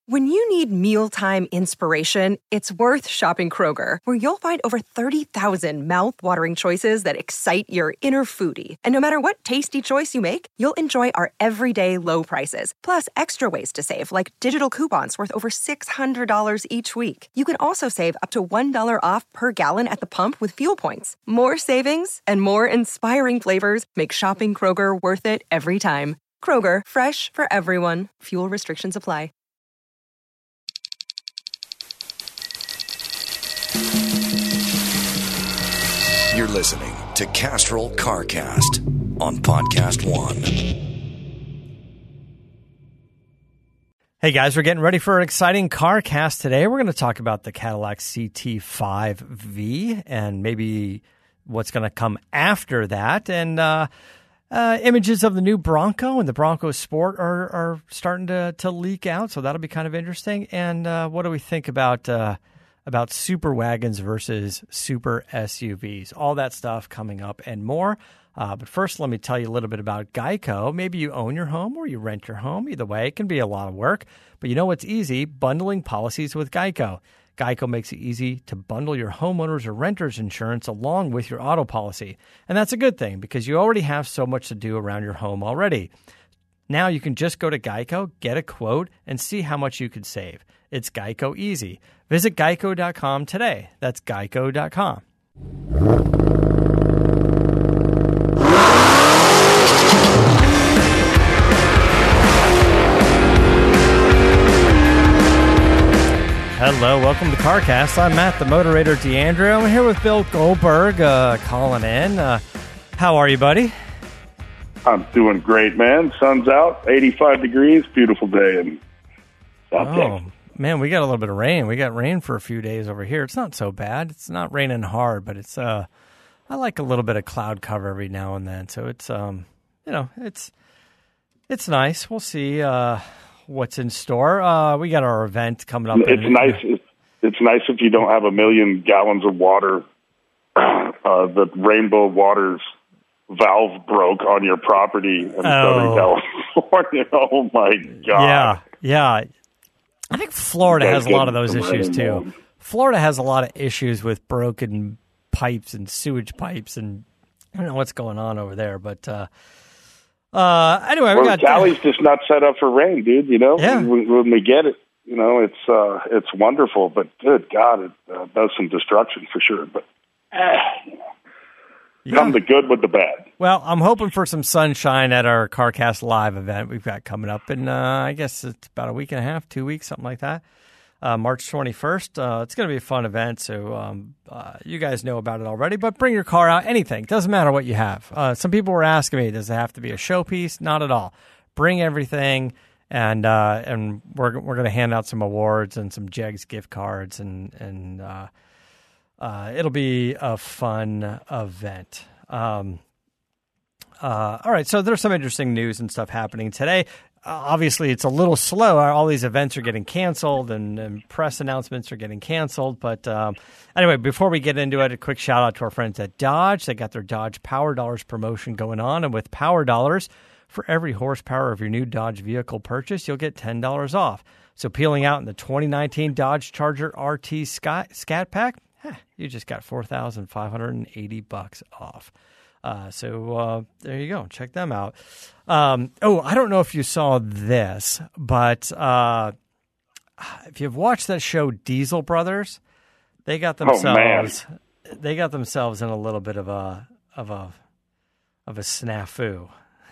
When you need mealtime inspiration, it's worth shopping Kroger, where you'll find over 30,000 mouth-watering choices that excite your inner foodie. And no matter what tasty choice you make, you'll enjoy our everyday low prices, plus extra ways to save, like digital coupons worth over $600 each week. You can also save up to $1 off per gallon at the pump with fuel points. More savings and more inspiring flavors make shopping Kroger worth it every time. Kroger, fresh for everyone. Fuel restrictions apply. You're listening to Castrol CarCast on Podcast One. Hey guys, we're getting ready for an exciting CarCast today. We're going to talk about the Cadillac CT5V and maybe what's going to come after that. And images of the new Bronco and the Bronco Sport are starting to leak out, so that'll be kind of interesting. And what do we think about super wagons versus super SUVs? All that stuff coming up and more. But first, let me tell you a little bit about Geico. Maybe you own your home or you rent your home. Either way, it can be a lot of work. But you know what's easy? Bundling policies with Geico. Geico makes it easy to bundle your homeowners or renters insurance along with your auto policy. And that's a good thing because you already have so much to do around your home already. Now you can just go to Geico, get a quote, and see how much you could save. It's Geico easy. Visit geico.com today. That's geico.com. Hello, welcome to CarCast. I'm Matt, the moderator, DeAndre. I'm here with Bill Goldberg calling in. How are you, buddy? I'm doing great, man. Sun's out, 85 degrees, beautiful day in South Texas. Man, we got a little bit of rain. We got rain for a few days over here. It's not so bad. It's not raining hard, but it's I like a little bit of cloud cover every now and then. So it's it's nice. We'll see what's in store. We got our event coming up. It's nice. It's nice if you don't have 1 million gallons of water. The Rainbow Waters valve broke on your property in Southern California. Oh my God! Yeah. I think Florida has a lot of those issues too. Florida has a lot of issues with broken pipes and sewage pipes, and I don't know what's going on over there. But anyway, we got Cali's just not set up for rain, dude. You know, when we get it, you know, it's wonderful. But good God, it does some destruction for sure. But come the good with the bad. Well, I'm hoping for some sunshine at our CarCast Live event we've got coming up in, I guess it's about a week and a half, 2 weeks, something like that, March 21st. It's going to be a fun event, so you guys know about it already, but bring your car out, anything. Doesn't matter what you have. Some people were asking me, does it have to be a showpiece? Not at all. Bring everything, and we're going to hand out some awards and some Jegs gift cards, and it'll be a fun event. All right, so there's some interesting news and stuff happening today. Obviously, it's a little slow. All these events are getting canceled and press announcements are getting canceled. But anyway, before we get into it, a quick shout out to our friends at Dodge. They got their Dodge Power Dollars promotion going on. And with Power Dollars, for every horsepower of your new Dodge vehicle purchase, you'll get $10 off. So peeling out in the 2019 Dodge Charger RT Scat Pack, you just got $4,580 off. So there you go. Check them out. I don't know if you saw this, but if you've watched that show Diesel Brothers, they got themselves in a little bit of a snafu.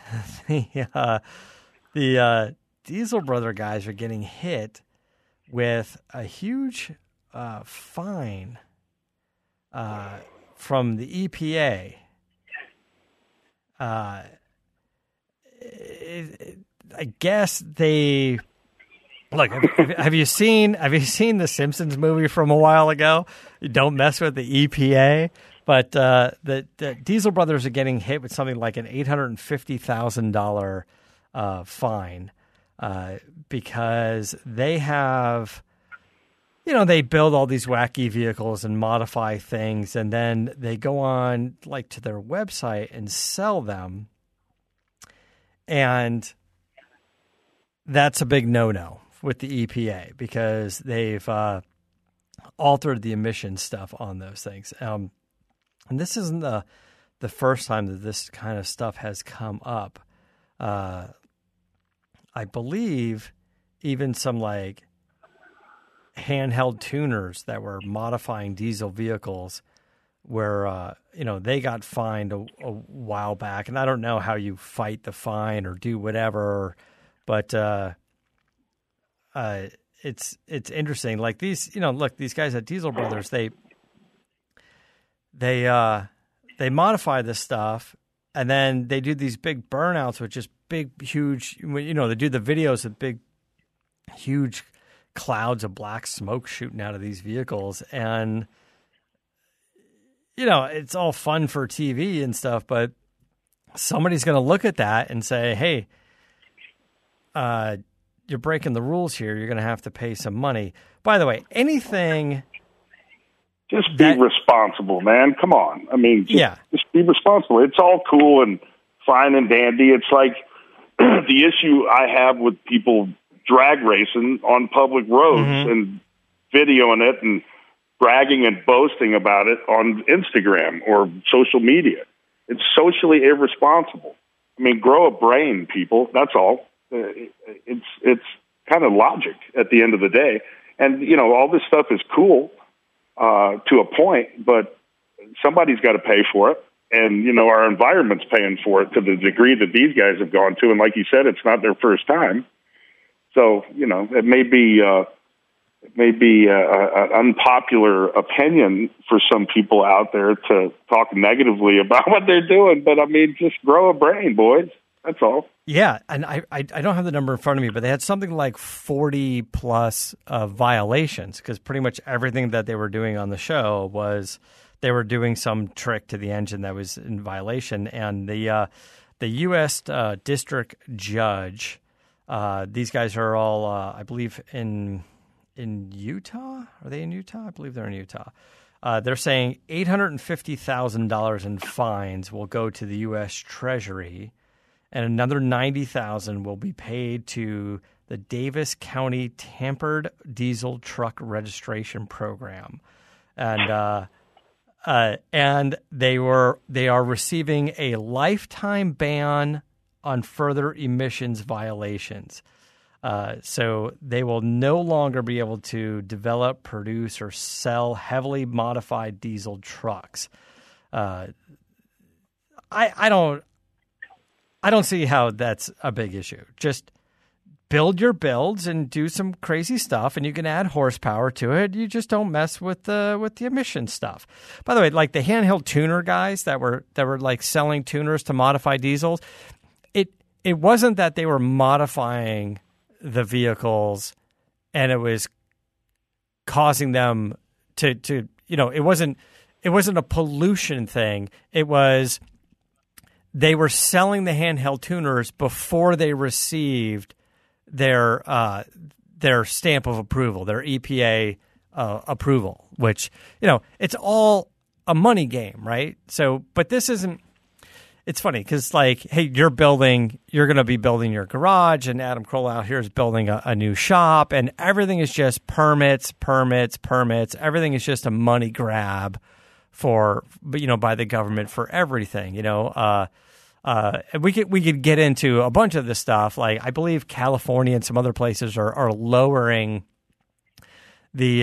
The Diesel Brother guys are getting hit with a huge fine from the EPA. I guess they look. Have you seen the Simpsons movie from a while ago? Don't mess with the EPA. But the Diesel Brothers are getting hit with something like an $850,000 fine because they have. You know, they build all these wacky vehicles and modify things, and then they go on like to their website and sell them. And that's a big no-no with the EPA because they've altered the emission stuff on those things. And this isn't the first time that this kind of stuff has come up. I believe even some like handheld tuners that were modifying diesel vehicles where, they got fined a while back. And I don't know how you fight the fine or do whatever, but it's interesting. Like these, look, these guys at Diesel Brothers, they modify this stuff and then they do these big burnouts with just big, huge, they do the videos of big, huge clouds of black smoke shooting out of these vehicles. And, it's all fun for TV and stuff, but somebody's going to look at that and say, hey, you're breaking the rules here. You're going to have to pay some money. By the way, anything... Just be responsible, man. Come on. I mean, just be responsible. It's all cool and fine and dandy. It's like the issue I have with people drag racing on public roads and videoing it and bragging and boasting about it on Instagram or social media. It's socially irresponsible. I mean, grow a brain, people. That's all. It's kind of logic at the end of the day. And, all this stuff is cool to a point, but somebody's got to pay for it. And, our environment's paying for it to the degree that these guys have gone to. And like you said, it's not their first time. So, it may be an unpopular opinion for some people out there to talk negatively about what they're doing. But, I mean, just grow a brain, boys. That's all. Yeah, and I don't have the number in front of me, but they had something like 40-plus violations because pretty much everything that they were doing on the show was they were doing some trick to the engine that was in violation. And the U.S. District Judge, these guys are all, I believe, in Utah. Are they in Utah? I believe they're in Utah. They're saying $850,000 in fines will go to the U.S. Treasury, and another $90,000 will be paid to the Davis County Tampered Diesel Truck Registration Program, and they are receiving a lifetime ban on further emissions violations. So they will no longer be able to develop, produce, or sell heavily modified diesel trucks. I don't see how that's a big issue. Just build your builds and do some crazy stuff, and you can add horsepower to it. You just don't mess with the emission stuff. By the way, like the handheld tuner guys that were like selling tuners to modify diesels, it wasn't that they were modifying the vehicles and it was causing them to it wasn't a pollution thing. It was they were selling the handheld tuners before they received their stamp of approval, their EPA approval, which, it's all a money game, right? So, but this isn't. It's funny because, like, hey, you're going to be building your garage, and Adam Kroll out here is building a new shop, and everything is just permits. Everything is just a money grab by the government for everything, we could get into a bunch of this stuff. Like, I believe California and some other places are lowering the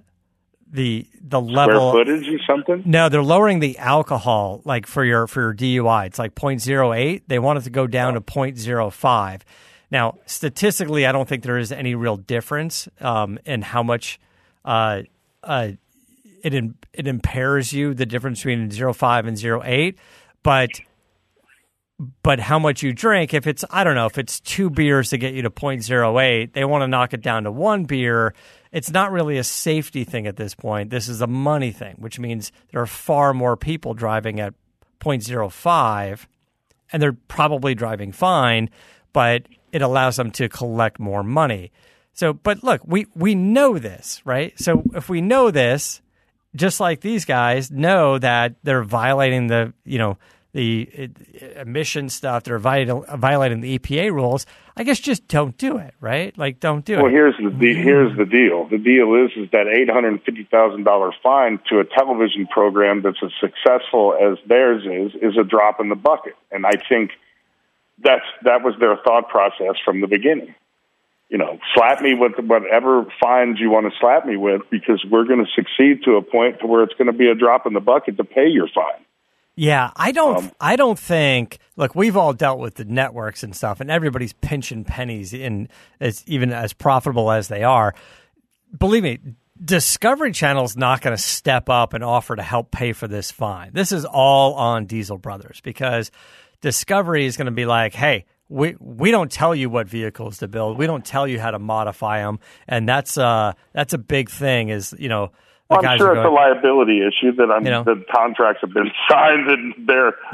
level square footage or something. No, they're lowering the alcohol, like for your DUI. It's like 0.08. They want it to go down to 0.05. Now, statistically, I don't think there is any real difference in how much it impairs you, the difference between 0.5 and 0.8, but how much you drink, if it's 2 beers to get you to 0.08, they want to knock it down to 1 beer. It's not really a safety thing at this point. This is a money thing, which means there are far more people driving at 0.05, and they're probably driving fine, but it allows them to collect more money. So, but look, we know this, right? So if we know this, just like these guys know that they're violating the emission stuff, they're violating the EPA rules, I guess just don't do it, right? Like, don't do it. Well, here's the deal. The deal is that $850,000 fine to a television program that's as successful as theirs is a drop in the bucket. And I think that was their thought process from the beginning. You know, slap me with whatever fines you want to slap me with, because we're going to succeed to a point to where it's going to be a drop in the bucket to pay your fine. Yeah, I don't think. Look, we've all dealt with the networks and stuff, and everybody's pinching pennies even as profitable as they are. Believe me, Discovery Channel's not going to step up and offer to help pay for this fine. This is all on Diesel Brothers, because Discovery is going to be like, hey, we don't tell you what vehicles to build. We don't tell you how to modify them, and that's a big thing. Is, you know, well, I'm sure it's a liability issue that the contracts have been signed and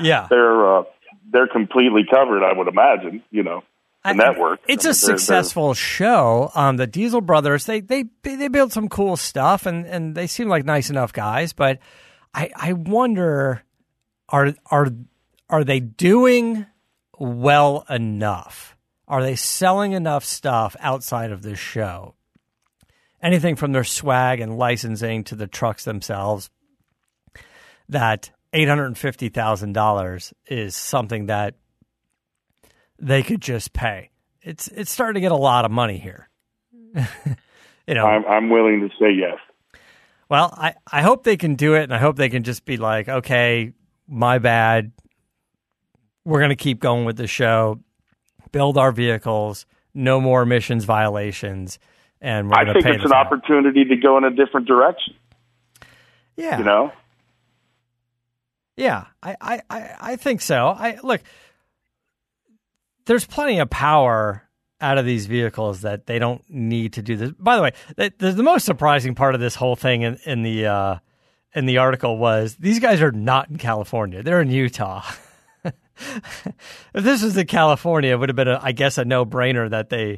they're completely covered. I would imagine, you know, the network. It's a successful show. The Diesel Brothers, they build some cool stuff, and they seem like nice enough guys. But I wonder, are they doing well enough? Are they selling enough stuff outside of this show? Anything from their swag and licensing to the trucks themselves, that $850,000 is something that they could just pay. It's starting to get a lot of money here. You know, I'm willing to say yes. Well, I hope they can do it, and I hope they can just be like, okay, my bad. We're going to keep going with the show, build our vehicles, no more emissions violations, and we're going to pay. I think it's an opportunity to go in a different direction. Yeah. You know? Yeah, I think so. Look, there's plenty of power out of these vehicles that they don't need to do this. By the way, the most surprising part of this whole thing in the article was these guys are not in California. They're in Utah. If this was in California, it would have been, I guess, a no-brainer that they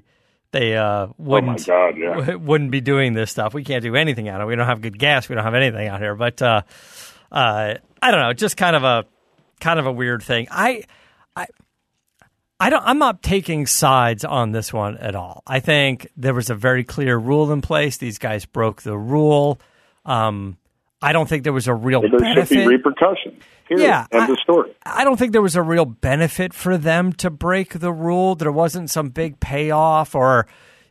wouldn't be doing this stuff. We can't do anything out of it. We don't have good gas. We don't have anything out here. But I don't know, just kind of a weird thing. I'm not taking sides on this one at all. I think there was a very clear rule in place. These guys broke the rule. I don't think there was a real benefit. There should be repercussions. Yeah, end of story. I don't think there was a real benefit for them to break the rule. There wasn't some big payoff, or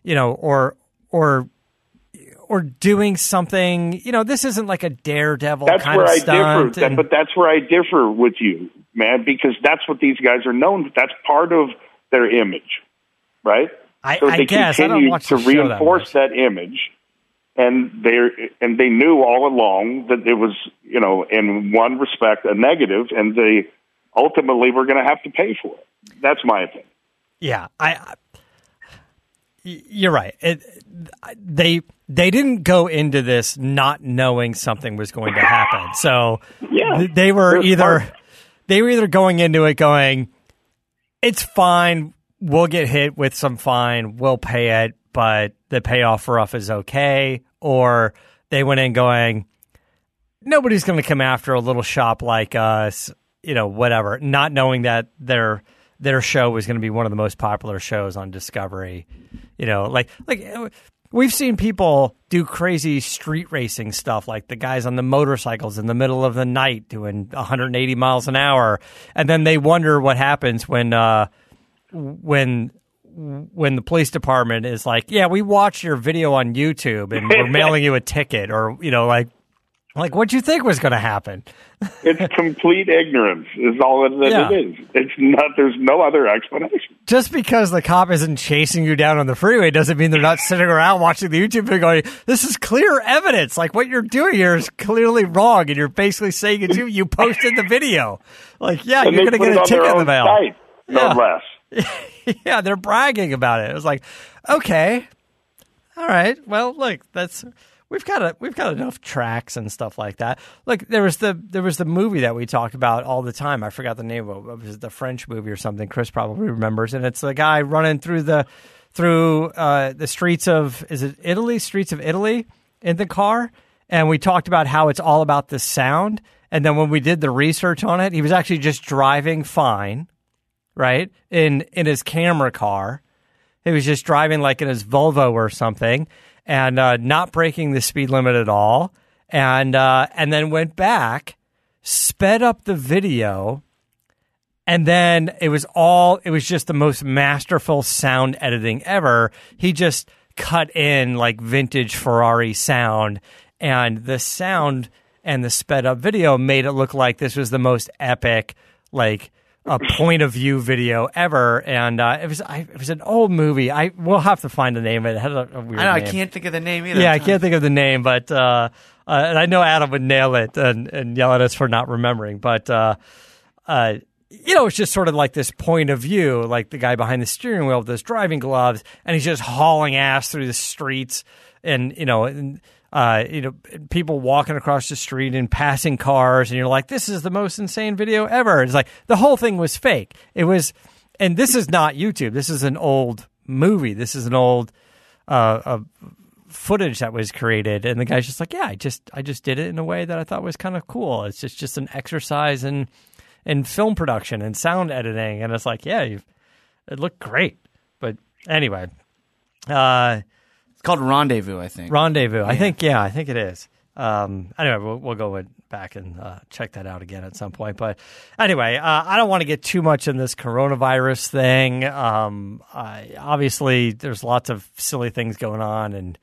doing something. You know, this isn't like a Daredevil kind of stunt. But that's where I differ with you, man, because that's what these guys are known. That's part of their image, right? So they continue to reinforce that image. And they knew all along that it was, you know, in one respect a negative, and they ultimately were going to have to pay for it. That's my opinion. Yeah, you're right. They didn't go into this not knowing something was going to happen. So they were either going into it going, it's fine, we'll get hit with some fine, we'll pay it, but the payoff for us is okay, or they went in going, nobody's going to come after a little shop like us, you know, whatever, not knowing that their show was going to be one of the most popular shows on Discovery. You know, like we've seen people do crazy street racing stuff, like the guys on the motorcycles in the middle of the night doing 180 miles an hour, and then they wonder what happens when the police department is like, yeah, we watched your video on YouTube and we're mailing you a ticket, or, you know, like what'd you think was going to happen? It's complete ignorance is all it is. It's not, there's no other explanation. Just because the cop isn't chasing you down on the freeway doesn't mean they're not sitting around watching the YouTube video going, this is clear evidence. Like, what you're doing here is clearly wrong. And you're basically saying it's you posted the video. Like, yeah, you're going to get a ticket in the mail. Site, no less. Yeah, they're bragging about it. It was like, okay, all right. Well, look, we've got enough tracks and stuff like that. Look, there was the movie that we talked about all the time. I forgot the name of it. It was the French movie or something. Chris probably remembers, and it's the guy running through the streets of, is it Italy? Streets of Italy in the car, and we talked about how it's all about the sound. And then when we did the research on it, he was actually just driving fine, right? In his camera car. He was just driving like in his Volvo or something and not breaking the speed limit at all. And then went back, sped up the video, and then it was just the most masterful sound editing ever. He just cut in like vintage Ferrari sound, and the sound and the sped up video made it look like this was the most epic, like a point of view video ever. And it was an old movie. We'll have to find the name of it. It had a weird name. I can't think of the name either. Yeah, I can't think of the name, but and I know Adam would nail it and yell at us for not remembering. But it's just sort of like this point of view, like the guy behind the steering wheel with those driving gloves, and he's just hauling ass through the streets, and people walking across the street and passing cars, and you're like, this is the most insane video ever. It's like the whole thing was fake. It was, and this is not YouTube. This is an old movie. This is an old footage that was created, and the guy's just like, yeah, I just did it in a way that I thought was kind of cool. It's just an exercise in film production and sound editing, and it's like, yeah, it looked great. But anyway, it's called Rendezvous, I think. Rendezvous, yeah. I think it is. Anyway, we'll go back and check that out again at some point. But anyway, I don't want to get too much in this coronavirus thing. Obviously, there's lots of silly things going on, and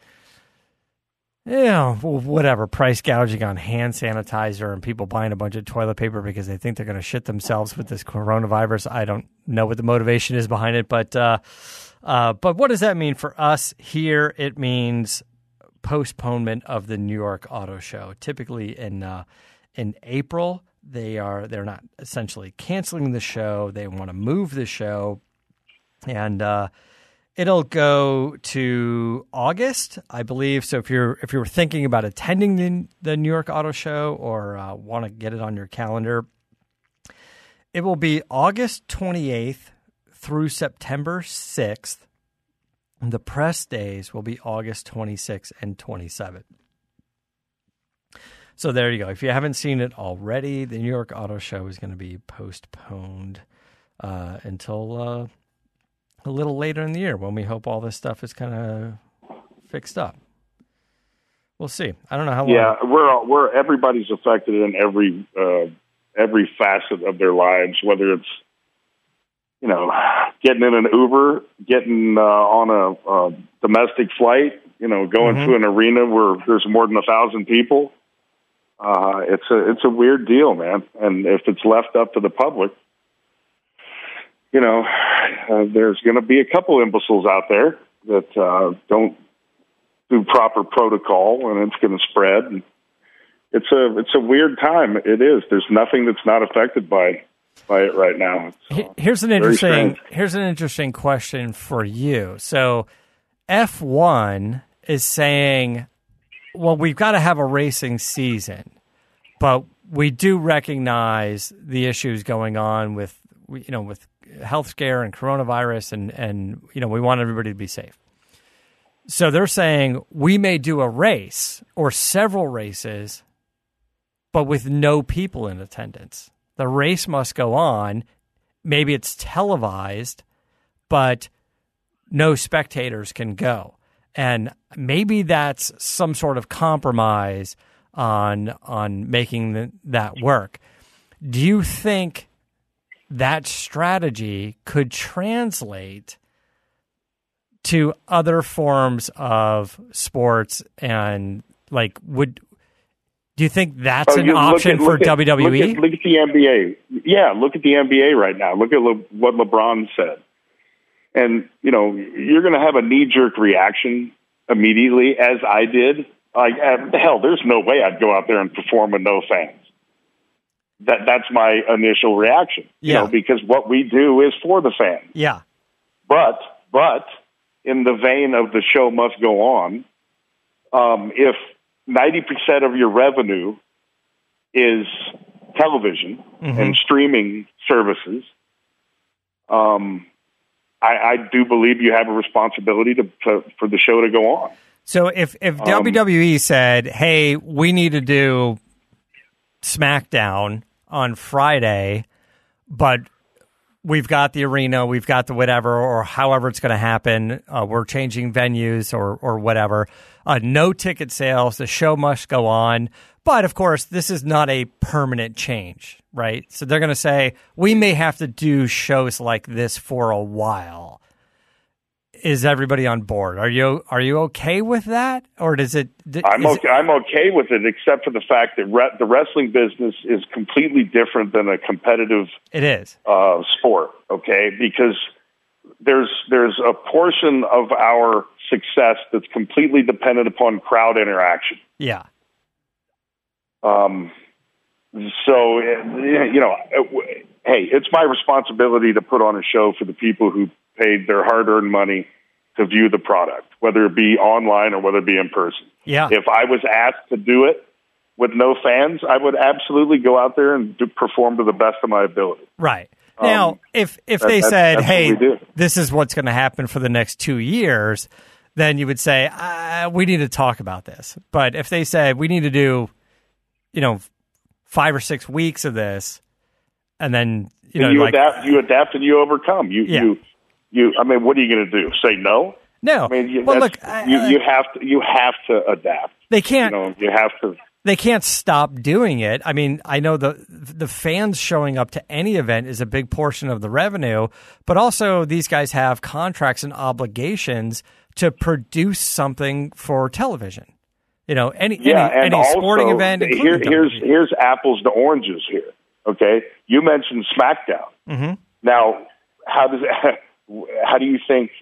whatever, price gouging on hand sanitizer and people buying a bunch of toilet paper because they think they're going to shit themselves with this coronavirus. I don't know what the motivation is behind it, but what does that mean for us here? It means postponement of the New York Auto Show. Typically in April, they're not essentially canceling the show. They want to move the show, and it'll go to August, I believe. So if you were thinking about attending the New York Auto Show or want to get it on your calendar, it will be August 28th through September 6th. The press days will be August 26th and 27th. So there you go. If you haven't seen it already, the New York Auto Show is going to be postponed until a little later in the year when we hope all this stuff is kind of fixed up. We'll see. I don't know how long. Yeah, we're everybody's affected in every facet of their lives, whether it's getting in an Uber, getting on a domestic flight, going to an arena where there's more than 1,000 people. It's a weird deal, man. And if it's left up to the public, there's going to be a couple imbeciles out there that don't do proper protocol, and it's going to spread. And it's a weird time. It is. There's nothing that's not affected by it right now. Here's an interesting question for you. So F1 is saying, well, we've got to have a racing season, but we do recognize the issues going on with health scare and coronavirus, and we want everybody to be safe. So they're saying we may do a race or several races, but with no people in attendance. The race must go on. Maybe it's televised, but no spectators can go. And maybe that's some sort of compromise on making that work. Do you think that strategy could translate to other forms of sports, and do you think that's an option for WWE? Look at the NBA. Yeah, look at the NBA right now. Look at what LeBron said. And, you're going to have a knee-jerk reaction immediately, as I did. There's no way I'd go out there and perform with no fans. That's my initial reaction, because what we do is for the fans. Yeah. But in the vein of the show must go on, if 90% of your revenue is television and streaming services, I do believe you have a responsibility for the show to go on. So if WWE said, hey, we need to do SmackDown on Friday, but we've got the arena, we've got the whatever, or however it's going to happen. We're changing venues or whatever. No ticket sales. The show must go on. But, of course, this is not a permanent change, right? So they're going to say, we may have to do shows like this for a while. Is everybody on board? Are you okay with that? Or does it... I'm okay with it, except for the fact that the wrestling business is completely different than a competitive it is. Sport, okay? Because there's a portion of our success that's completely dependent upon crowd interaction. Yeah. So, hey, it's my responsibility to put on a show for the people who paid their hard-earned money to view the product, whether it be online or whether it be in person. Yeah. If I was asked to do it with no fans, I would absolutely go out there and perform to the best of my ability. Right. Now, if they said, hey, this is what's going to happen for the next 2 years, then you would say, we need to talk about this. But if they said, we need to do, 5 or 6 weeks of this, and then, you adapt and you overcome. I mean, what are you going to do? Say no? No. I mean, you have to adapt. They can't. You have to. They can't stop doing it. I mean, I know the fans showing up to any event is a big portion of the revenue, but also these guys have contracts and obligations to produce something for television. Any sporting event. Here's apples to oranges here. Okay, you mentioned SmackDown. Mm-hmm. Now, how do you think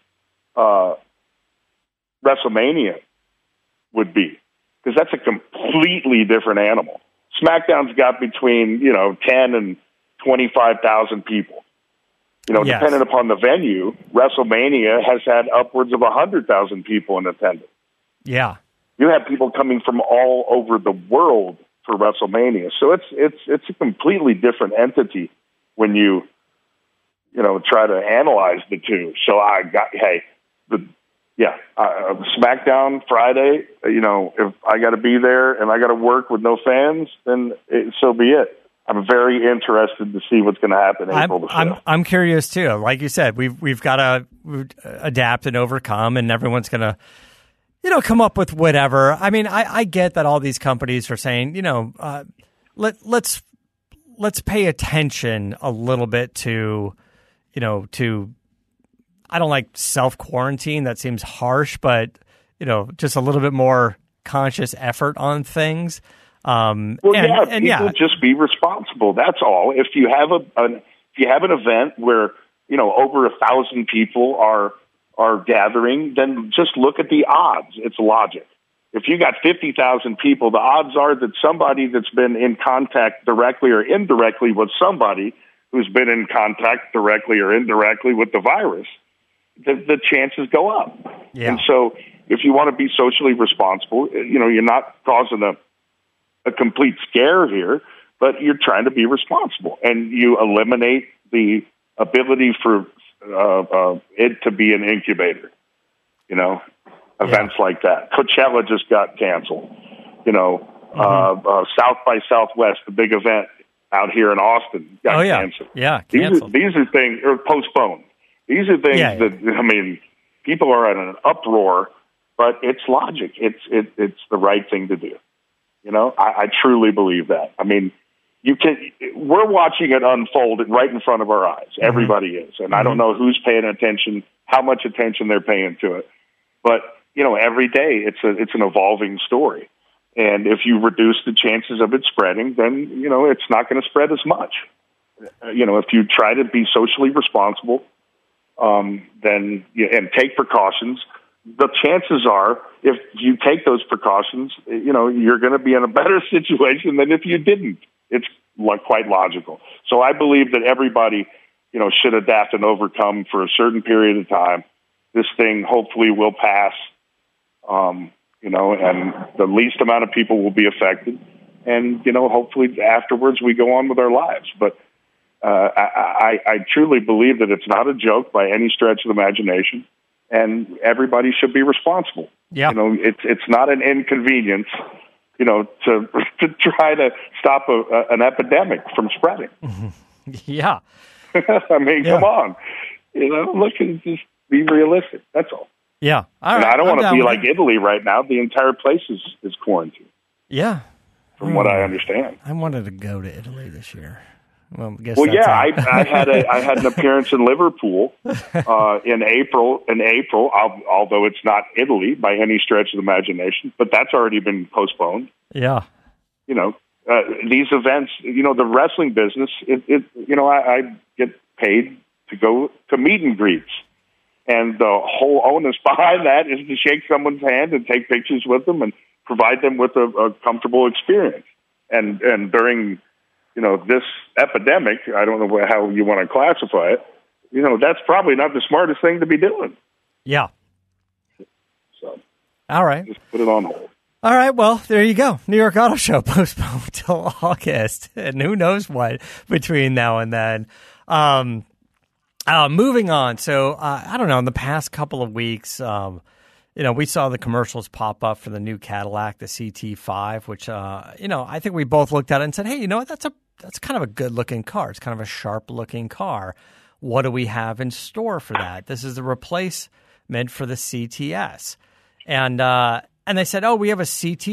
WrestleMania would be? Because that's a completely different animal. SmackDown's got between 10 and 25,000 people. Yes. Depending upon the venue, WrestleMania has had upwards of 100,000 people in attendance. Yeah, you have people coming from all over the world for WrestleMania, so it's a completely different entity when you try to analyze the two. So SmackDown Friday, if I got to be there and I got to work with no fans, then so be it. I'm very interested to see what's going to happen April the 5th. I'm curious too. Like you said, we've got to adapt and overcome, and everyone's going to, come up with whatever. I mean, I get that all these companies are saying, let's pay attention a little bit to I don't like self-quarantine. That seems harsh, but, just a little bit more conscious effort on things. Just be responsible. That's all. If you have an event where, over 1,000 people are gathering, then just look at the odds. It's logic. If you got 50,000 people, the odds are that somebody that's been in contact directly or indirectly with somebody who's been in contact directly or indirectly with the virus, the chances go up. Yeah. And so if you want to be socially responsible, you're not causing a complete scare here, but you're trying to be responsible. And you eliminate the ability for it to be an incubator, events like that. Coachella just got canceled. South by Southwest, the big event out here in Austin, got canceled. Yeah, canceled. These are things, or postponed. These are things that, people are in an uproar, but it's logic. It's the right thing to do. I truly believe that. I mean, we're watching it unfold right in front of our eyes. Mm-hmm. Everybody is. And I don't know who's paying attention, how much attention they're paying to it. But, every day it's an evolving story. And if you reduce the chances of it spreading, then, it's not going to spread as much. If you try to be socially responsible, then and take precautions, the chances are if you take those precautions, you're going to be in a better situation than if you didn't. It's quite logical. So I believe that everybody, should adapt and overcome for a certain period of time. This thing hopefully will pass, and the least amount of people will be affected. And, hopefully afterwards we go on with our lives. But I truly believe that it's not a joke by any stretch of the imagination, and everybody should be responsible. Yeah. It's not an inconvenience to try to stop an epidemic from spreading. Yeah. I mean, come on. Look, just be realistic. That's all. Yeah. All right. And I don't want to be like Italy right now. The entire place is quarantined. Yeah. From what I understand. I wanted to go to Italy this year. Well, I had an appearance in Liverpool in April. Although it's not Italy by any stretch of the imagination, but that's already been postponed. Yeah. These events. The wrestling business. I get paid to go to meet and greets. And the whole onus behind that is to shake someone's hand and take pictures with them and provide them with a comfortable experience. And during, this epidemic, I don't know how you want to classify it, that's probably not the smartest thing to be doing. Yeah. So. All right. Just put it on hold. All right, well, there you go. New York Auto Show postponed till August, and who knows what between now and then. Moving on. So, I don't know, in the past couple of weeks, we saw the commercials pop up for the new Cadillac, the CT5, which, I think we both looked at it and said, hey, that's kind of a good-looking car. It's kind of a sharp-looking car. What do we have in store for that? This is the replacement for the CTS. And they said, we have a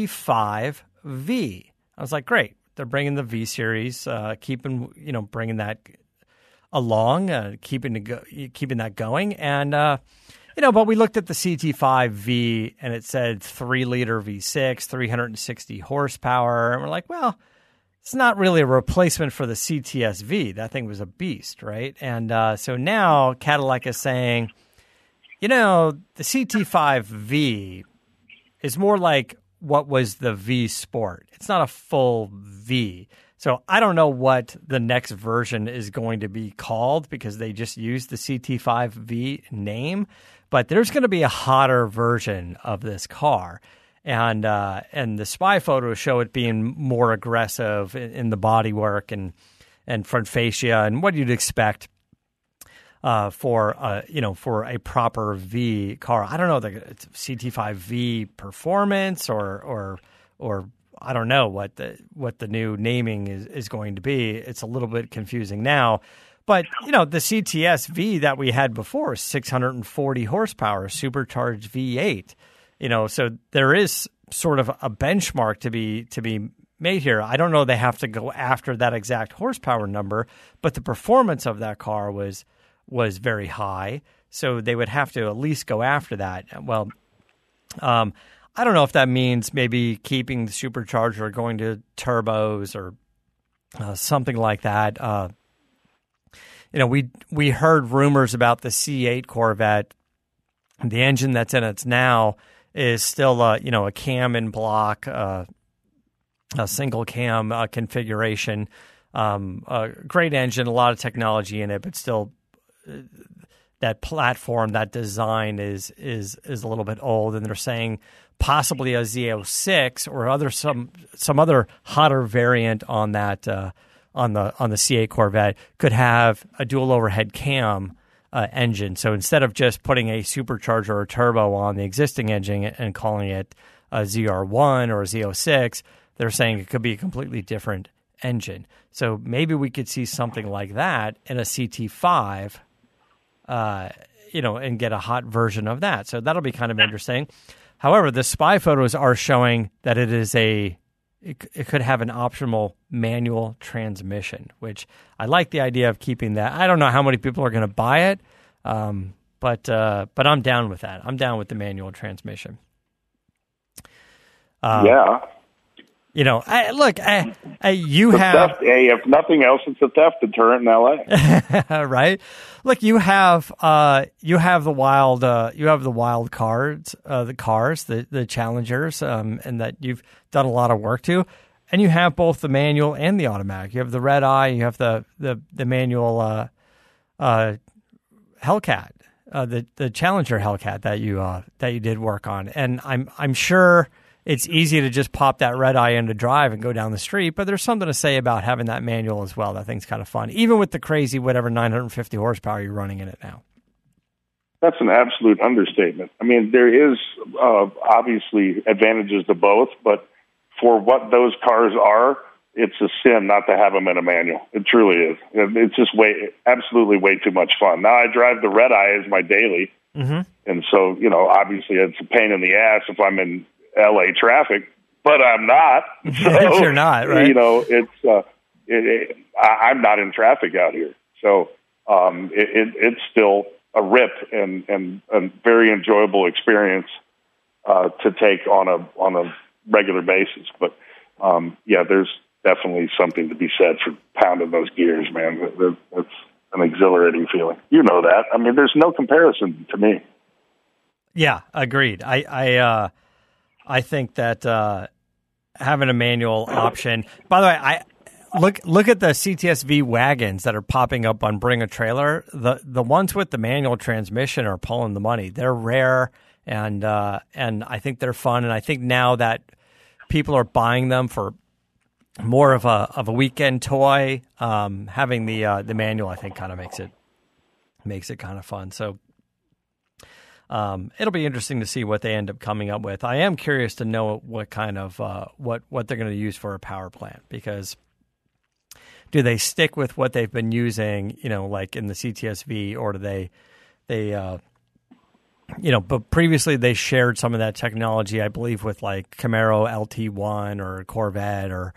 CT5V. I was like, great. They're bringing the V series, bringing that along, keeping that going. And, but we looked at the CT5V and it said 3-liter V6, 360 horsepower. And we're like, well, it's not really a replacement for the CTS-V. That thing was a beast, right? And so now Cadillac is saying, the CT5V is more like what was the V Sport. It's not a full V. So I don't know what the next version is going to be called because they just used the CT5V name. But there's going to be a hotter version of this car. And the spy photos show it being more aggressive in the bodywork and front fascia and what you'd expect for a proper V car. I don't know the CT5V performance or I don't know what the new naming is going to be. It's a little bit confusing now. But, the CTS-V that we had before is 640 horsepower, supercharged V8. So there is sort of a benchmark to be made here. I don't know they have to go after that exact horsepower number, but the performance of that car was very high. So they would have to at least go after that. Well, I don't know if that means maybe keeping the supercharger or going to turbos or something like that. We heard rumors about the C8 Corvette. The engine that's in it now is still a cam and block, a single cam configuration. A great engine, a lot of technology in it, but still that platform, that design is a little bit old. And they're saying possibly a Z06 or some other hotter variant on that on the C8 Corvette could have a dual overhead cam engine. So instead of just putting a supercharger or a turbo on the existing engine and calling it a ZR1 or a Z06, they're saying it could be a completely different engine. So maybe we could see something like that in a CT5, and get a hot version of that. So that'll be kind of interesting. However, the spy photos are showing that it could have an optional manual transmission, which I like the idea of keeping that. I don't know how many people are going to buy it, but I'm down with that. I'm down with the manual transmission. Yeah. You have if nothing else, it's a theft deterrent in LA, right? Look, you have the wild cards, the cars, the Challengers, and that you've done a lot of work to, and you have both the manual and the automatic. You have the Red Eye, you have the manual Hellcat, the Challenger Hellcat that you did work on, and I'm sure. It's easy to just pop that Red Eye into drive and go down the street, but there's something to say about having that manual as well. That thing's kind of fun, even with the crazy 950 horsepower you're running in it now. That's an absolute understatement. I mean, there is obviously advantages to both, but for what those cars are, it's a sin not to have them in a manual. It truly is. It's just absolutely way too much fun. Now I drive the red eye as my daily. Mm-hmm. And so, obviously it's a pain in the ass if I'm in LA traffic, but I'm not. So, you're not, right? I'm not in traffic out here. So, it's still a rip and a very enjoyable experience, to take on a regular basis. But, there's definitely something to be said for pounding those gears, man. That's an exhilarating feeling. You know that. I mean, there's no comparison to me. Yeah, agreed. I think that having a manual option. By the way, I look at the CTS-V wagons that are popping up on Bring a Trailer. The ones with the manual transmission are pulling the money. They're rare, and I think they're fun. And I think now that people are buying them for more of a weekend toy, having the manual, I think, kind of makes it kind of fun. So it'll be interesting to see what they end up coming up with. I am curious to know what kind of what they're going to use for a power plant, because do they stick with what they've been using, like in the CTS-V, or do they but previously they shared some of that technology, I believe, with like Camaro LT1 or Corvette or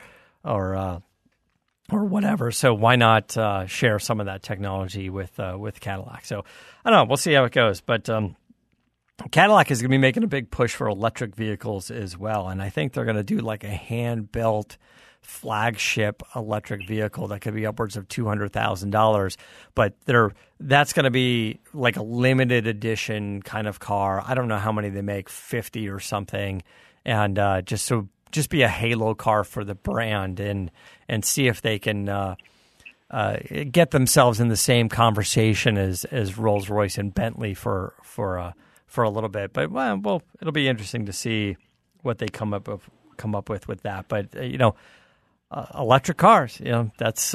whatever. So why not share some of that technology with Cadillac? So I don't know. We'll see how it goes. But Cadillac is going to be making a big push for electric vehicles as well, and I think they're going to do like a hand-built flagship electric vehicle that could be upwards of $200,000. But that's going to be like a limited edition kind of car. I don't know how many they make, 50 or something, and just be a halo car for the brand, and see if they can get themselves in the same conversation as Rolls-Royce and Bentley for a little bit. But well, it'll be interesting to see what they come up with that. But electric cars, that's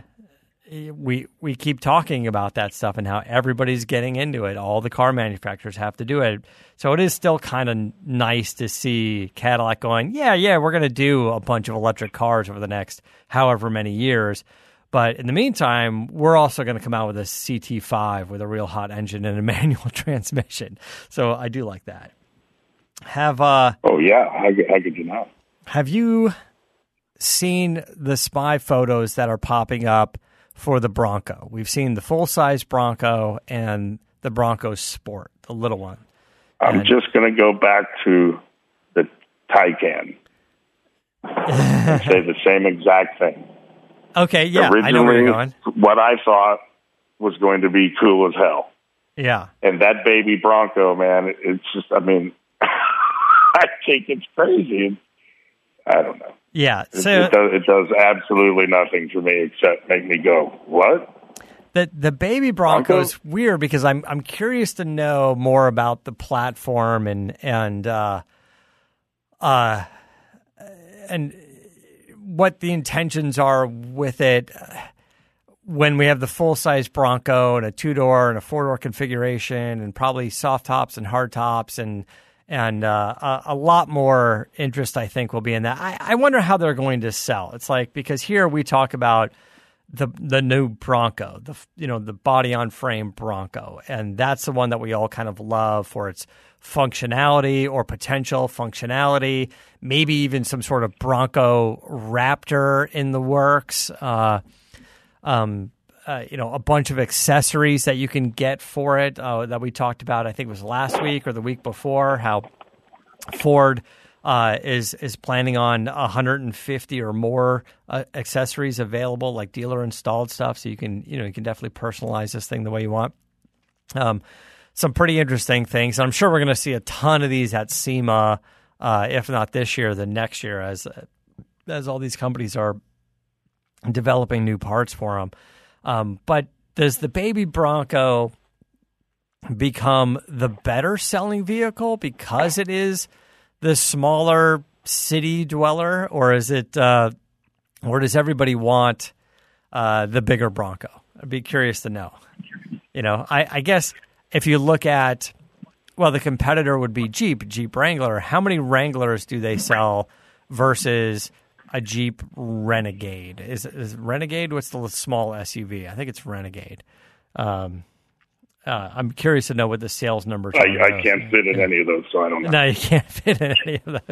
we keep talking about that stuff and how everybody's getting into it. All the car manufacturers have to do it. So it is still kind of nice to see Cadillac going, yeah, we're going to do a bunch of electric cars over the next however many years. But in the meantime, we're also going to come out with a CT5 with a real hot engine and a manual transmission. So I do like that. Oh, yeah. How could you not? Have you seen the spy photos that are popping up for the Bronco? We've seen the full-size Bronco and the Bronco Sport, the little one. I'm just going to go back to the Taycan and say the same exact thing. Okay, yeah, originally, I know where you're going. What I thought was going to be cool as hell. Yeah. And that baby Bronco, man, it's just, I think it's crazy. I don't know. Yeah. So it does absolutely nothing for me except make me go, what? The baby Bronco's weird because I'm curious to know more about the platform and what the intentions are with it. When we have the full-size Bronco and a 2-door and a 4-door configuration and probably soft tops and hard tops and a lot more interest, I think, will be in that. I wonder how they're going to sell. It's like, because here we talk about the new Bronco, the body on frame Bronco, and that's the one that we all kind of love for its functionality or potential functionality, maybe even some sort of Bronco Raptor in the works. A bunch of accessories that you can get for it that we talked about, I think it was last week or the week before, how Ford is planning on 150 or more accessories available, like dealer installed stuff. So you can definitely personalize this thing the way you want. Some pretty interesting things. I'm sure we're going to see a ton of these at SEMA, if not this year, then next year, as all these companies are developing new parts for them. But does the baby Bronco become the better selling vehicle because it is the smaller city dweller, or is it, or does everybody want the bigger Bronco? I'd be curious to know. I guess if you look at, the competitor would be Jeep Wrangler. How many Wranglers do they sell versus a Jeep Renegade. Is Renegade? What's the small SUV? I think it's Renegade. I'm curious to know what the sales numbers are. I can't fit in any of those, so I don't know. No, you can't fit in any of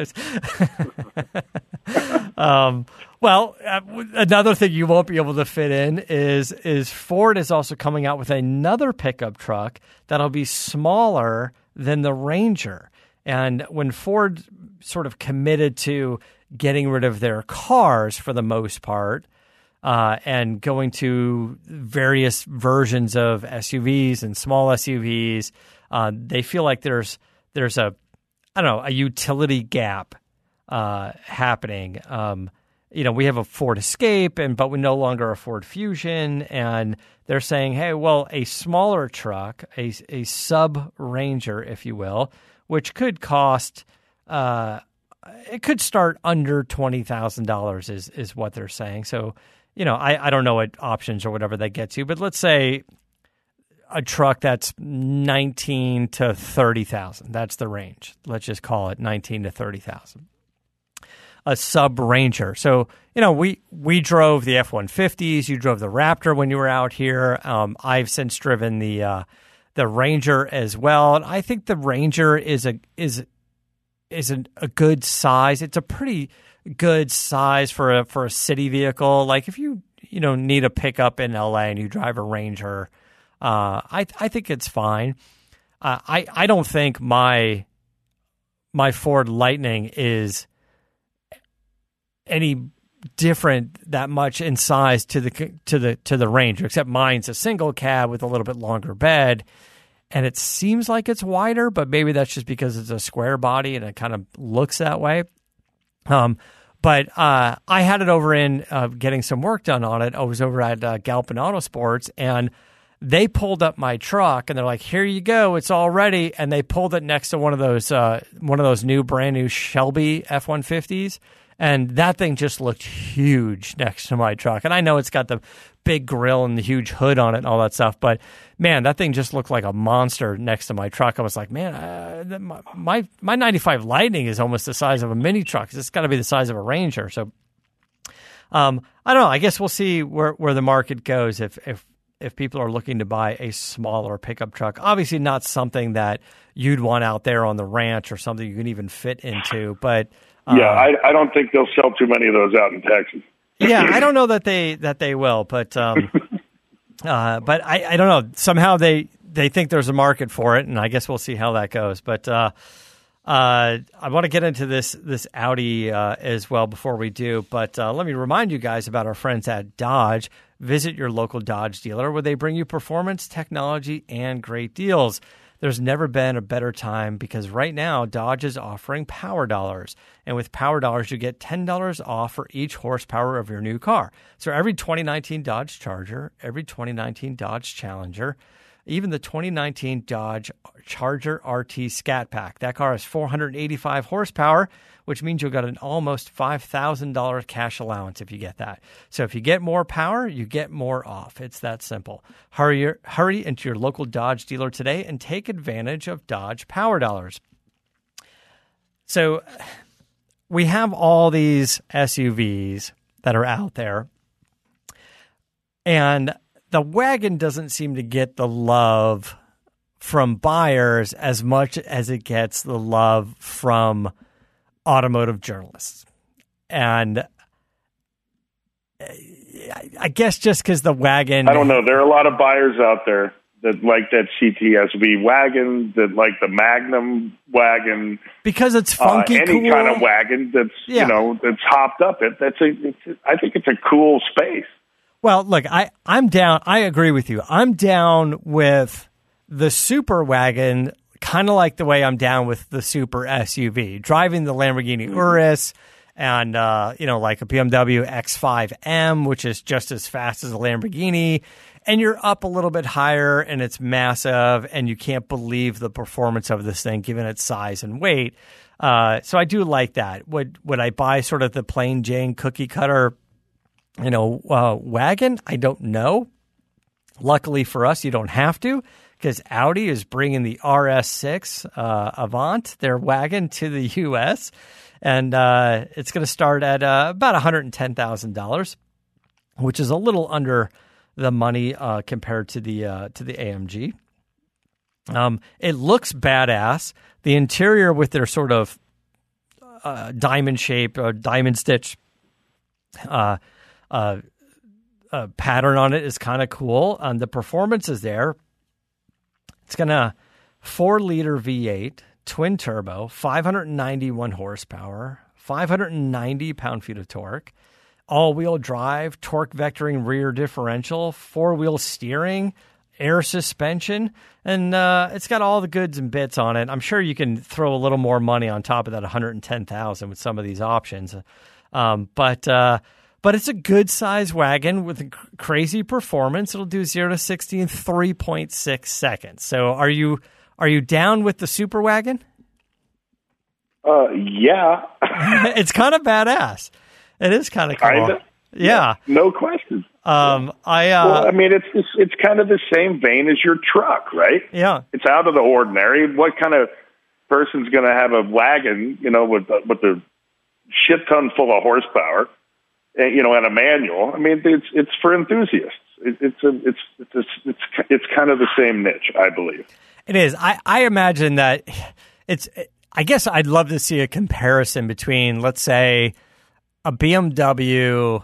those. Well, another thing you won't be able to fit in is Ford is also coming out with another pickup truck that'll be smaller than the Ranger. And when Ford sort of committed to getting rid of their cars for the most part, and going to various versions of SUVs and small SUVs, they feel like there's a utility gap happening. We have a Ford Escape, but we no longer a Ford Fusion, and they're saying, hey, well, a smaller truck, a sub Ranger, if you will, which could cost. It could start under $20,000 is what they're saying. So, I don't know what options or whatever that gets you, but let's say a truck that's 19 to 30,000. That's the range. Let's just call it 19 to 30,000. A sub Ranger. So, we drove the F-150s. You drove the Raptor when you were out here. I've since driven the Ranger as well, and I think the Ranger is a good size. It's a pretty good size for a city vehicle. Like if you need a pickup in LA and you drive a Ranger, I think it's fine. I don't think my Ford Lightning is any different that much in size to the Ranger, except mine's a single cab with a little bit longer bed. And it seems like it's wider, but maybe that's just because it's a square body and it kind of looks that way. But I had it over in getting some work done on it. I was over at Galpin Autosports, and they pulled up my truck, and they're like, "Here you go, it's all ready." And they pulled it next to one of those brand new Shelby F-150s, and that thing just looked huge next to my truck. And I know it's got the big grill and the huge hood on it and all that stuff, but man, that thing just looked like a monster next to my truck. I was like, man, my 95 Lightning is almost the size of a mini truck. It's got to be the size of a Ranger. So I don't know. I guess we'll see where the market goes if people are looking to buy a smaller pickup truck. Obviously not something that you'd want out there on the ranch or something you can even fit into, but I don't think they'll sell too many of those out in Texas. Yeah, I don't know that they will, but I don't know. Somehow they think there's a market for it, and I guess we'll see how that goes. But I want to get into this Audi as well before we do. But let me remind you guys about our friends at Dodge. Visit your local Dodge dealer where they bring you performance, technology, and great deals. There's never been a better time because right now Dodge is offering Power Dollars. And with Power Dollars, you get $10 off for each horsepower of your new car. So every 2019 Dodge Charger, every 2019 Dodge Challenger, even the 2019 Dodge Charger RT Scat Pack. That car has 485 horsepower, which means you'll get an almost $5,000 cash allowance if you get that. So if you get more power, you get more off. It's that simple. Hurry into your local Dodge dealer today and take advantage of Dodge Power Dollars. So we have all these SUVs that are out there, and the wagon doesn't seem to get the love from buyers as much as it gets the love from automotive journalists. And I guess just because the wagon... I don't know. There are a lot of buyers out there that like that CTSV wagon, that like the Magnum wagon. Because it's funky, any cool. kind of wagon that's, that's hopped up. I think it's a cool space. Well, look, I'm down. I agree with you. I'm down with the super wagon, kind of like the way I'm down with the super SUV. Driving the Lamborghini Urus and, like a BMW X5M, which is just as fast as a Lamborghini. And you're up a little bit higher, and it's massive, and you can't believe the performance of this thing, given its size and weight. So I do like that. Would I buy sort of the plain Jane cookie cutter wagon? I don't know. Luckily for us, you don't have to, because Audi is bringing the RS6 Avant, their wagon, to the U.S. and it's going to start at about $110,000, which is a little under the money compared to the AMG. It looks badass. The interior with their sort of diamond shape or diamond stitch pattern on it is kind of cool. The performance is there. It's going to 4-liter V8, twin turbo, 591 horsepower, 590 pound-feet of torque, all-wheel drive, torque vectoring rear differential, 4-wheel steering, air suspension, and it's got all the goods and bits on it. I'm sure you can throw a little more money on top of that $110,000 with some of these options. But it's a good-sized wagon with crazy performance. It'll do 0 to 60 in 3.6 seconds. So are you down with the Super Wagon? Yeah. It's kind of badass. It is kind of cool. Kinda. Yeah. No question. Well, I mean, it's kind of the same vein as your truck, right? Yeah. It's out of the ordinary. What kind of person's going to have a wagon, with a shit ton full of horsepower, and a manual? I mean, it's for enthusiasts. It's kind of the same niche, I believe. It is. I imagine that I guess I'd love to see a comparison between, let's say, a BMW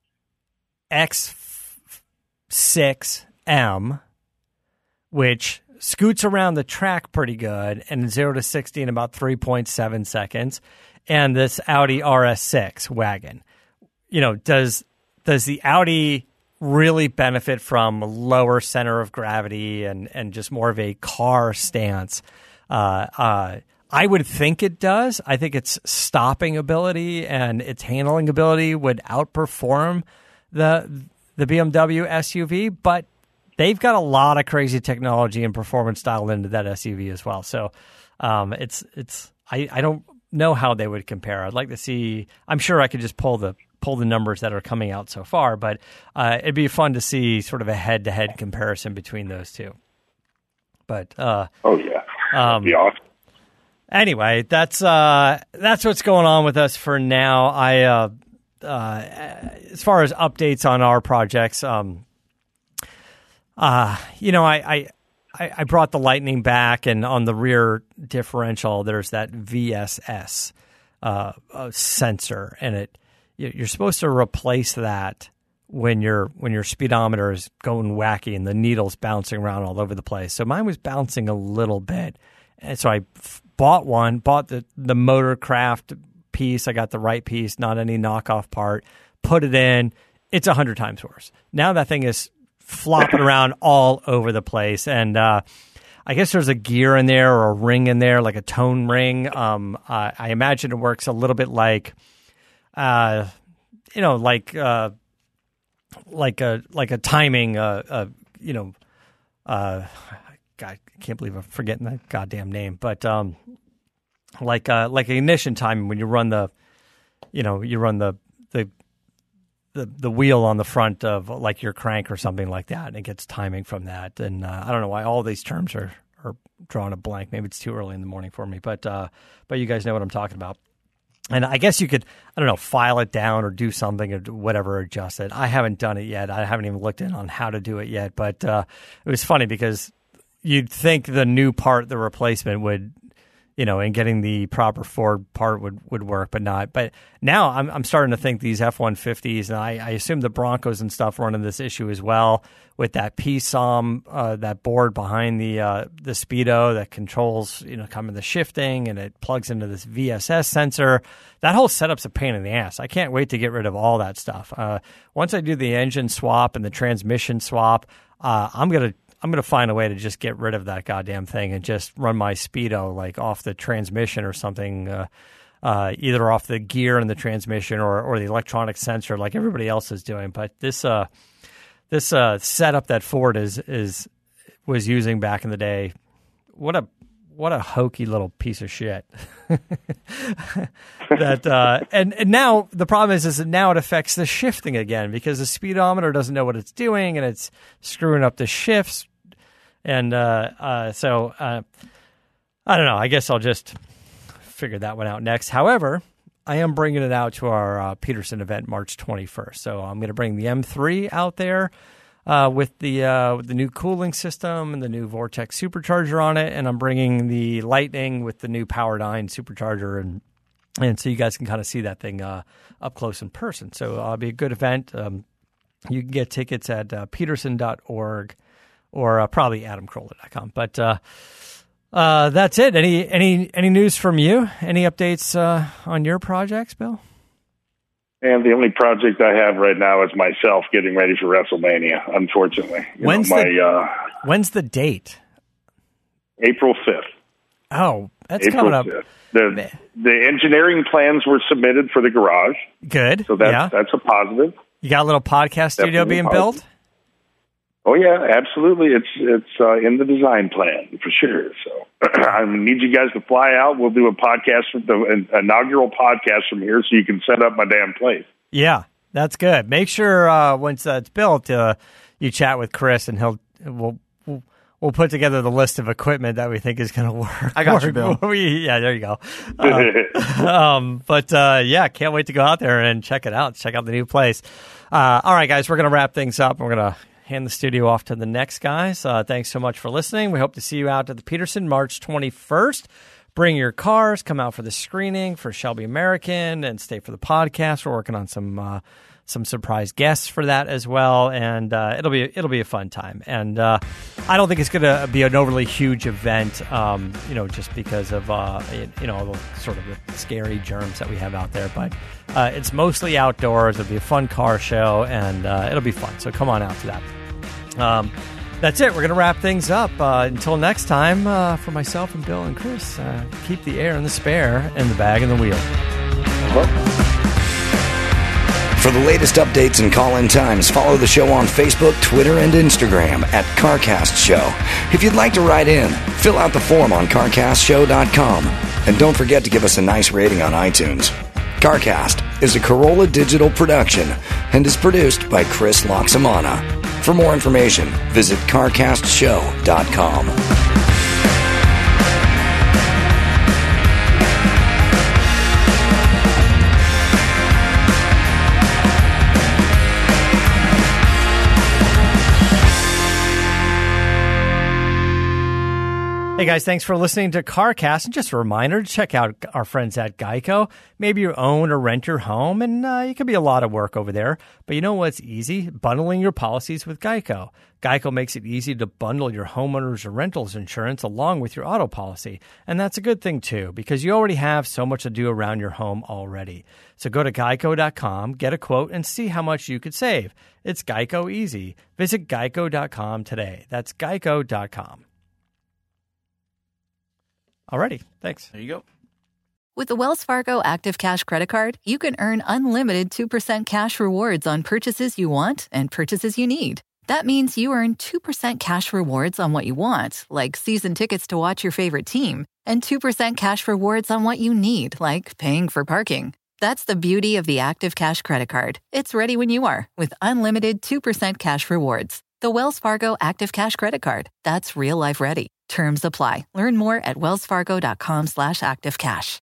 X6M, which scoots around the track pretty good and 0 to 60 in about 3.7 seconds, and this Audi RS6 wagon. Does the Audi really benefit from lower center of gravity and just more of a car stance? I would think it does. I think its stopping ability and its handling ability would outperform the BMW SUV, but they've got a lot of crazy technology and performance dialed into that SUV as well. So I don't know how they would compare. I'd like to see. I'm sure I could just pull the numbers that are coming out so far, but it'd be fun to see sort of a head-to-head comparison between those two. But oh yeah, that'd be awesome. Anyway, that's what's going on with us for now. As far as updates on our projects, I brought the Lightning back, and on the rear differential, there's that VSS sensor, and you're supposed to replace that when your speedometer is going wacky and the needle's bouncing around all over the place. So mine was bouncing a little bit, and so I bought the Motorcraft piece. I got the right piece, not any knockoff part. Put it in. It's 100 times worse. Now that thing is flopping around all over the place, and I guess there's a gear in there or a ring in there, like a tone ring. I imagine it works a little bit like a timing. God, I can't believe I'm forgetting that goddamn name, but like ignition timing when you run the wheel on the front of like your crank or something like that, and it gets timing from that. And I don't know why all these terms are drawing a blank. Maybe it's too early in the morning for me, but you guys know what I'm talking about. And I guess you could, I don't know, file it down or do something or whatever, adjust it. I haven't done it yet. I haven't even looked in on how to do it yet, but it was funny because you'd think the new part, the replacement would, and getting the proper Ford part would work, but not. But now I'm starting to think these F-150s, and I assume the Broncos and stuff run into this issue as well with that PSOM, that board behind the Speedo that controls, kind of the shifting, and it plugs into this VSS sensor. That whole setup's a pain in the ass. I can't wait to get rid of all that stuff. Once I do the engine swap and the transmission swap, I'm gonna find a way to just get rid of that goddamn thing and just run my Speedo like off the transmission or something, either off the gear in the transmission or the electronic sensor like everybody else is doing. But this setup that Ford was using back in the day, what a hokey little piece of shit. And now the problem is that now it affects the shifting again because the speedometer doesn't know what it's doing and it's screwing up the shifts. And so I don't know. I guess I'll just figure that one out next. However, I am bringing it out to our Peterson event March 21st. So I'm going to bring the M3 out there with the new cooling system and the new Vortex supercharger on it, and I'm bringing the Lightning with the new Powerdyne supercharger, and so you guys can kind of see that thing up close in person. So it'll be a good event. You can get tickets at peterson.org or probably adamcarolla.com. But that's it. Any news from you? Any updates on your projects, Bill? And the only project I have right now is myself getting ready for WrestleMania, unfortunately. When's the date? April 5th. Oh, that's April coming up. 5th. The engineering plans were submitted for the garage. Good. So that's a positive. You got a little podcast studio being built? Oh, yeah, absolutely. It's in the design plan for sure. So I need you guys to fly out. We'll do a podcast, an inaugural podcast from here so you can set up my damn place. Yeah, that's good. Make sure once that's built, you chat with Chris and we'll put together the list of equipment that we think is going to work. I got you, Bill. Yeah, there you go. But can't wait to go out there and check it out. Check out the new place. All right, guys, we're going to wrap things up. We're going to hand the studio off to the next guys. Thanks so much for listening. We hope to see you out at the Peterson March 21st. Bring your cars, come out for the screening for Shelby American, and stay for the podcast. We're working on some surprise guests for that as well, and it'll be a fun time. And I don't think it's going to be an overly huge event, just because of the sort of the scary germs that we have out there. But it's mostly outdoors. It'll be a fun car show, and it'll be fun. So come on out to that. That's it. We're going to wrap things up. Until next time, for myself and Bill and Chris, keep the air in the spare and the bag in the wheel. For the latest updates and call-in times, follow the show on Facebook, Twitter, and Instagram at CarCast Show. If you'd like to write in, fill out the form on CarCastShow.com. And don't forget to give us a nice rating on iTunes. CarCast is a Corolla Digital production and is produced by Chris Loxamana. For more information, visit CarCastShow.com. Hey guys, thanks for listening to CarCast. And just a reminder to check out our friends at Geico. Maybe you own or rent your home, and it can be a lot of work over there. But you know what's easy? Bundling your policies with Geico. Geico makes it easy to bundle your homeowners or rentals insurance along with your auto policy. And that's a good thing, too, because you already have so much to do around your home already. So go to geico.com, get a quote, and see how much you could save. It's Geico easy. Visit geico.com today. That's geico.com. Alrighty, thanks. There you go. With the Wells Fargo Active Cash Credit Card, you can earn unlimited 2% cash rewards on purchases you want and purchases you need. That means you earn 2% cash rewards on what you want, like season tickets to watch your favorite team, and 2% cash rewards on what you need, like paying for parking. That's the beauty of the Active Cash Credit Card. It's ready when you are, with unlimited 2% cash rewards. The Wells Fargo Active Cash Credit Card. That's real life ready. Terms apply. Learn more at wellsfargo.com/activecash.